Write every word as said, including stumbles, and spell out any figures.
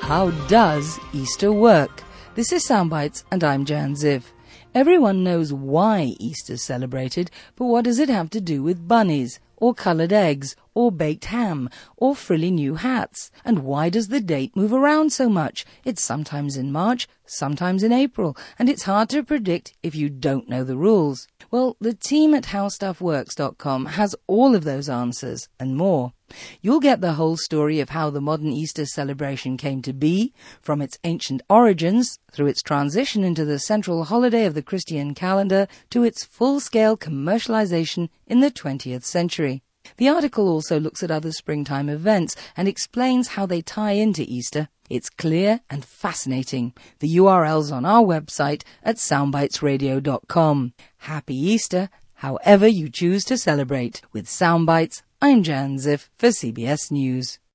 How does Easter work? This is Soundbites and I'm Jan Ziv. Everyone knows why Easter's celebrated, but what does it have to do with bunnies, or coloured eggs, or baked ham, or frilly new hats? And why does the date move around so much? It's sometimes in March, sometimes in April, and it's hard to predict if you don't know the rules. Well, the team at how stuff works dot com has all of those answers and more. You'll get the whole story of how the modern Easter celebration came to be, from its ancient origins, through its transition into the central holiday of the Christian calendar, to its full-scale commercialization in the twentieth century. The article also looks at other springtime events and explains how they tie into Easter. It's clear and fascinating. The U R L's on our website at soundbites radio dot com. Happy Easter, however you choose to celebrate. With Soundbites, I'm Jan Ziv for C B S News.